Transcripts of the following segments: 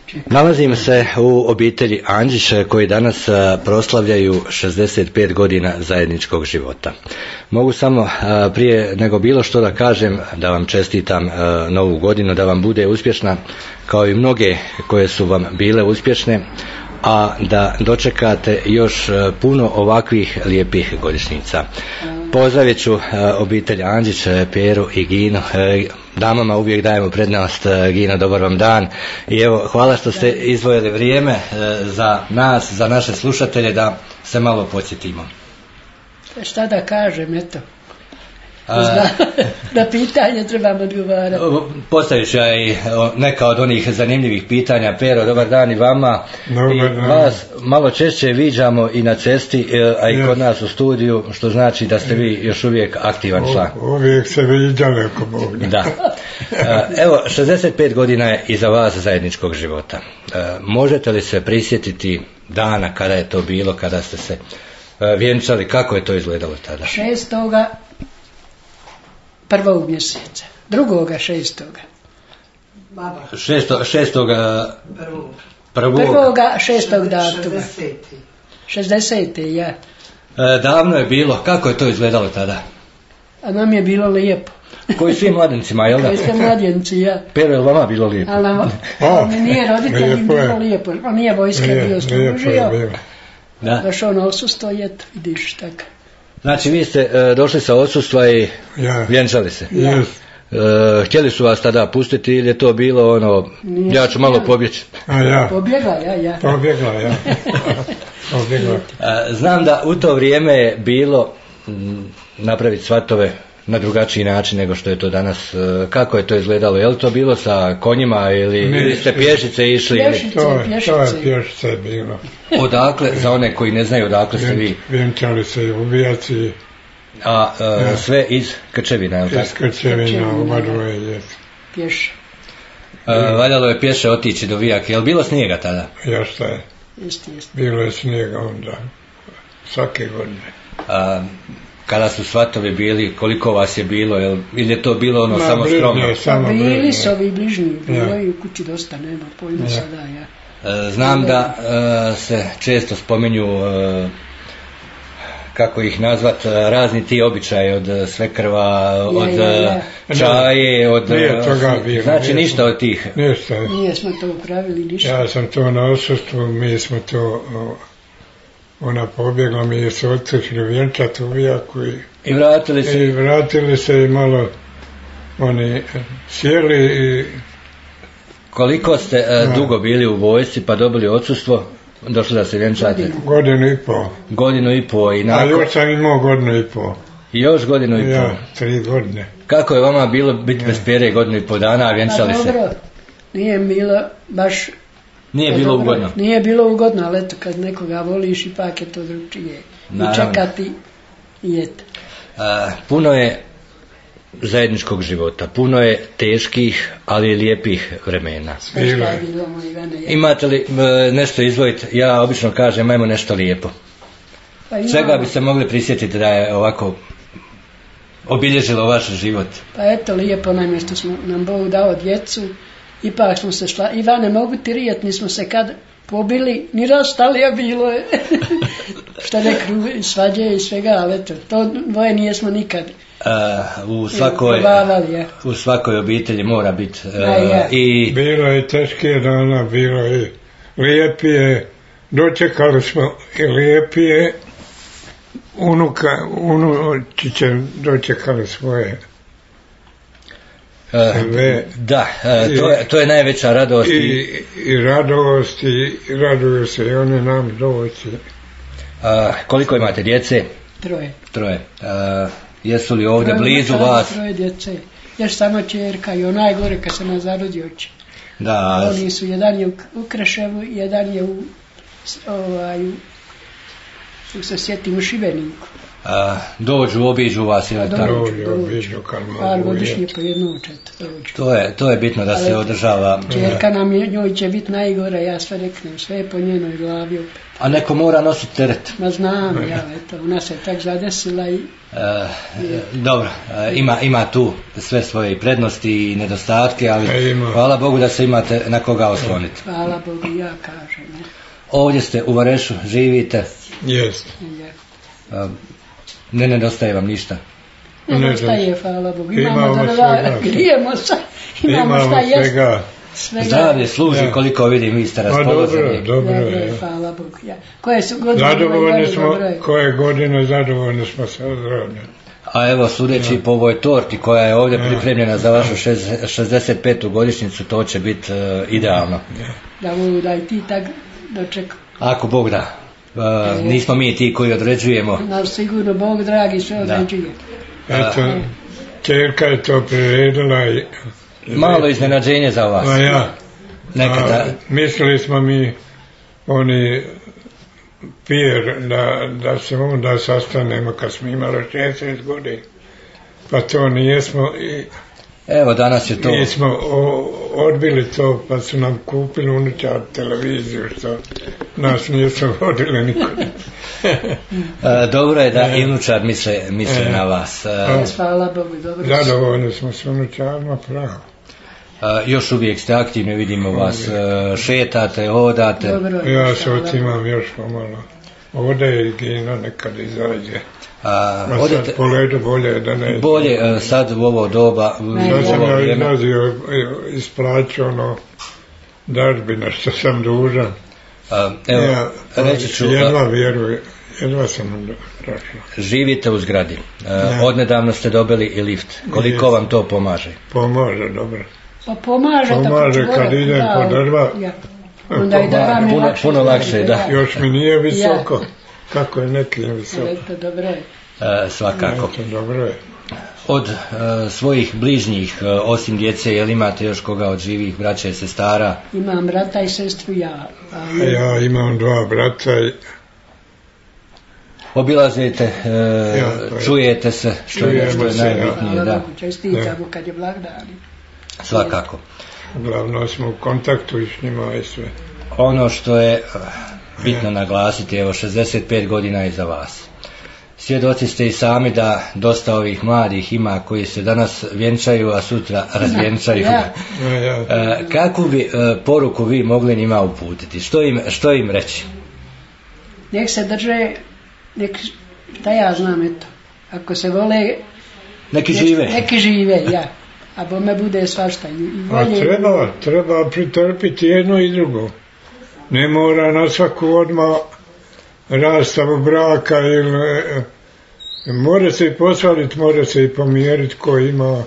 Nalazim se u obitelji Andžić koji danas proslavljaju 65 godina zajedničkog života. Mogu samo prije nego bilo što da kažem da vam čestitam novu godinu, da vam bude uspješna kao i mnoge koje su vam bile uspješne, a da dočekate još puno ovakvih lijepih godišnjica. Pozdravit ću obitelj Andžić, Peru i Ginu. Damama uvijek dajemo prednost. Gina, dobar vam dan. I evo, hvala što ste izdvojili vrijeme za nas, za naše slušatelje, da se malo podsjetimo. Šta da kažem, eto. Na pitanje trebamo odgovarati. Postavit ću ja i neka od onih zanimljivih pitanja. Pero, dobar dan i vama. I vas malo češće viđamo i na cesti, a i kod nas u studiju, što znači da ste vi još uvijek aktivan član. Uvijek se viđali ako Bog. Da. Evo, 65 godina je iza vas zajedničkog života. Možete li se prisjetiti dana kada je to bilo, kada ste se vjenčali, kako je to izgledalo tada? 1. mjeseca, 2.6. 1.6. datuma. 60. ja. Davno je bilo, kako je to izgledalo tada? A nam je bilo lijepo. Koji svi mladencima, jel da? Koji ste mladenci, ja. Pero, je vama bilo lijepo? Ali nije roditelji bilo lijepo, on nije vojska bio služio. Došao na odsustvo, eto, vidiš tako. Znači vi ste došli sa odsustva i vjenčali se? Htjeli su vas tada pustiti ili je to bilo ono, ja ću malo pobjeći? Pobjegla ja. Znam da u to vrijeme je bilo napraviti svatove na drugačiji način nego što je to danas. Kako je to izgledalo? Je li to bilo sa konjima ili ste pješice išli? Pješice je bilo. Odakle, za one koji ne znaju odakle ste vi? Vjenčali se u Vijaci. A sve iz Krčevina, je li tako? Iz Krčevina, u Maroje. Pješe. Valjalo je pješe otići do Vijake. Je li bilo snijega tada? Ja šta je. Bilo je snijega onda. Svake godine. Kada su svatovi bili, koliko vas je bilo, ili je to bilo ono samo skromno? Bili su ovi bližnji, bilo je u kući dosta, nema pojma sada, ja. Znam da se često spominju, kako ih nazvat, razni ti običaji od svekrva, od čaje, od... Znači ništa od tih. Nije smo to upravili ništa. Ja sam to na odsustvu, mi smo to... Ona pobjegla, mi se otišli vjenčati u Vijaku i vratili se. I vratili se i malo oni sjeli i... Koliko ste dugo bili u vojsci pa dobili odsustvo, došli da se vjenčate? Godinu i pol. I nakon... A još sam imao godinu i pol. Još godinu i pol? Ja, 3 godine. Kako je vama bilo biti bez Pere godinu i pol dana, a vjenčali se? Dobro, nije bilo baš... Nije bilo ugodno? Nije bilo ugodno, ali eto, kad nekoga voliš, ipak je to drugčije. I čekati i eto. Puno je zajedničkog života, puno je teških, ali i lijepih vremena. Imate li nešto izdvojiti? Ja obično kažem, ajmo nešto lijepo. Čega bi se mogli prisjetiti da je ovako obilježilo vaš život? Pa eto, lijepo nam je što smo nam Bog dao djecu. Ipak smo se Ivane, mogu ti rijet, nismo se kad pobili, ni rastali, a bilo je. Šta nekru, svađe i svega, ali eto, to dvoje nijesmo nikad u svakoj obitelji mora biti. Bilo je teške dana, bilo je lijepije, dočekali smo i lijepije, unučiće dočekali svoje. To je najveća radost. I radost, i raduju se i one nam doći. Koliko imate djece? 3. Jesu li ovdje blizu vas? 3 djece. Još samo čerka i onaj gore kad se nas zarodi oči. Oni su, jedan je u Kreševu, jedan je u se sjetim u Šibeniku. Dođu, obiđu vas ili tako? Dođu, obiđu kad mogu. Par godišnje po jednu čet dođu. To je bitno da se održava. Čerka nam njoj će biti najgore, ja sve reknem, sve je po njenoj glavi opet. A neko mora nositi teret. Ma znam, ja, eto, ona se tak zadesila i... Dobro, ima tu sve svoje prednosti i nedostatke, ali hvala Bogu da se imate na koga osloniti. Hvala Bogu, ja kažem. Ne? Ovdje ste u Varešu, živite? Jeste. Ne nedostaje vam ništa? Ne nedostaje, hvala Bogu. Imamo drva, grijemo se, imamo šta jesti. Zdravlje služi, koliko vidim, vi ste raspoloženi. Dobro, hvala Bogu. Koje su godine zadovoljni smo, koje godine zadovoljni smo sa zdravljem. A evo, sudeći po ovoj torti koja je ovdje pripremljena za vašu 65. godišnjicu, to će biti idealno. Da mogu da i ti tak dočekam. Ako Bog da. Nismo mi ti koji određujemo. Naš sigurno Bog dragi sve određuje. Eto, čerka je to priredila i... Malo iznenađenje za vas. Mislili smo mi oni da se onda sastanemo kad smo imali 60 godina, pa to nijesmo i evo danas je to. Mi smo odbili to, pa su nam kupili unučar televiziju, što nas nijesmo vodili nikada. Dobro je da i unučar misle na vas. Hvala Bogu, dobro. Zadovoljni smo s unučarima, pravo. Još uvijek ste aktivni, vidimo vas, šetate, hodate. Dobro, ja se otimam još pomalo. Ode i Gina nekad izađe. Sad po ledu bolje da ne... Bolje sad u ovo doba... Sad sam ja izlazio isplaćao dažbina što sam dužan. Evo, reći ću... Jedva sam došao. Živite u zgradi. Odnedavno ste dobili i lift. Koliko vam to pomaže? Pomaže, dobro. Pa pomaže kad idem po drva. Onda i drva mi lakše. Puno lakše, da. Još mi nije visoko. Kako je neki visoko. Dobro je. Svakako. Dobro je. Od svojih bližnjih, osim djece, jel imate još koga od živih, braća i sestara? Imam brata i sestru, ja. Ja imam 2 brata i... Obilazite, čujete se, što je najbitnije. Da. Čestitamo kad je blagdan. Svakako. Uglavnom smo u kontaktu i s njima i sve. Ono što je bitno naglasiti, evo 65 godina je za vas. Svjedoci ste i sami da dosta ovih mladih ima koji se danas vjenčaju, a sutra razvjenčaju. Kakvu bi poruku vi mogli njima uputiti? Što im reći? Nek se drže, šta ja znam, eto. Ako se vole... Neki žive, ja. A bome bude svašta. Treba pritrpiti jedno i drugo. Ne mora na svaku odmah rastavu braka ili mora se i posvaliti, mora se i pomjeriti ko ima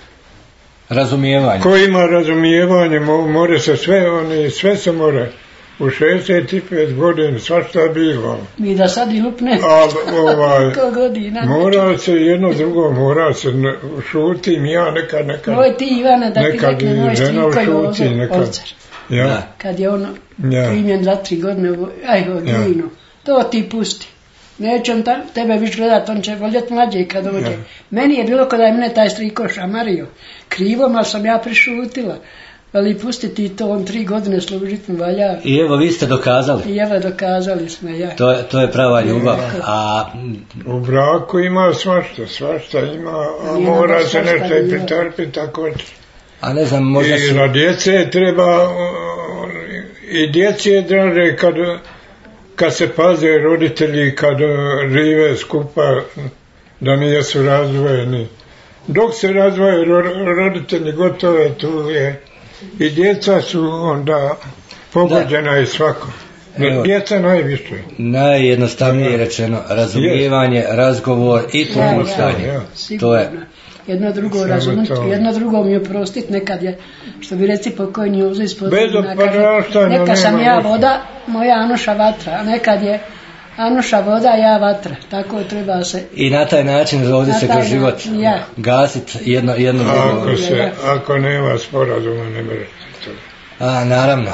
razumijevanje, mora se sve se mora. U 65 godina svašta je bilo. Mi da sad i lupne godina. Mora se jedno drugo, mora se šutim ja nekad. Moj ti Ivana da ti rekne moj striko Jozo Ovcar. Kad je ono primjen za 3 godine u Glinu. To ti pusti. Neće on tebe viš gledat, on će voljeti mlađe kad dođe. Meni je bilo kada je mene taj striko šamario. Krivom, ali sam ja prišutila. Ali pustiti to, on 3 godine služiti valja. I evo vi ste dokazali. I evo dokazali smo, ja. To je prava ljubav. U braku ima svašta ima, a mora se nešto i pritrpiti tako. A ne znam, možda I na djece treba, i djeci je draže kad se paze roditelji, kad žive skupa, da nisu razdvojeni. Dok se razdvoje roditelji, gotovo je tu je. I djeca su onda pogođena i svako. Djeca najviše. Najjednostavnije rečeno, razumijevanje, razgovor i popuštanje. To je. Jedno drugo razumjeti, jedno drugo mi oprostiti, nekad je, što bi reci pokojni Jozo iz Podravina kaže, neka sam ja voda, moja Anuša vatra, a nekad je Anuša voda, ja vatra, tako treba se... I na taj način ovdje se kroz život gasiti jedno drugo. Ako nema sporazuma, ne može to. Naravno,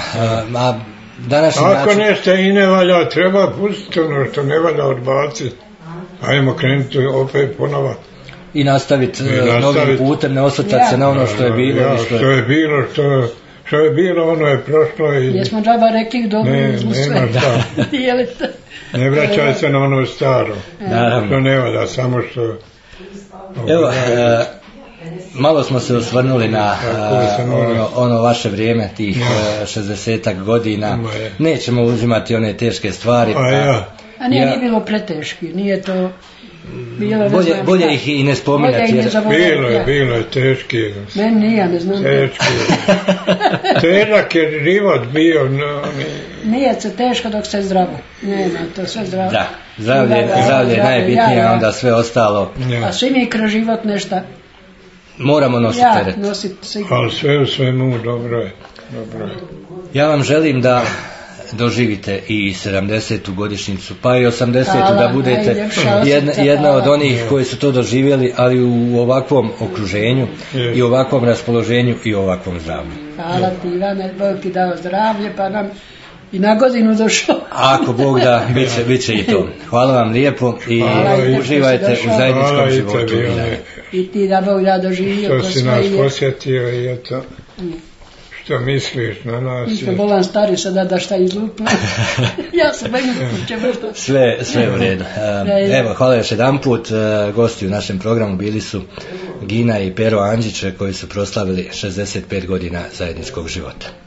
ako nešto i ne valja, treba pustiti ono što ne valja odbaciti. ajmo krenuti opet ponova. I nastaviti novim putem, ne osvrtati se na ono što je bilo. Što je bilo, ono je prošlo. Jesmo džaba rekli dobro smo sve. Ne vraćaj se na ono staro. Što ne vada, samo što... Evo, malo smo se osvrnuli na ono vaše vrijeme, tih 60-ak godina. Nećemo uzimati one teške stvari. A nije bilo preteški, nije to... Bolje ih i ne spominjati. Bilo je teški. Meni nije, ne znam. Težak je život bio. Nije se teško dok se zdravo. Nema, to sve zdravo. Da, zdravlje je najbitnije, a onda sve ostalo. A svi mi kroz život nešto moramo nositi teret. Ali sve u svemu dobro je. Ja vam želim da doživite i 70. godišnjicu, pa i 80. da budete jedna od onih koji su to doživjeli, ali u ovakvom okruženju i ovakvom raspoloženju i ovakvom zdravlju. Hvala ti, Ivane, Bog ti dao zdravlje, pa nam i na godinu došao. Ako Bog da, bit će i to. Hvala vam lijepo i uživajte u zajedničkom životu. I ti da Bog da doživio. Što si nas posjetio i eto. Što misliš na nas? Mi smo bolan stari sada da šta izlupno. Ja se bojim kuće vrlo. Sve u redu. Evo, hvala još jedan put. Gosti u našem programu bili su Gina i Pero Andžić koji su proslavili 65 godina zajedničkog života.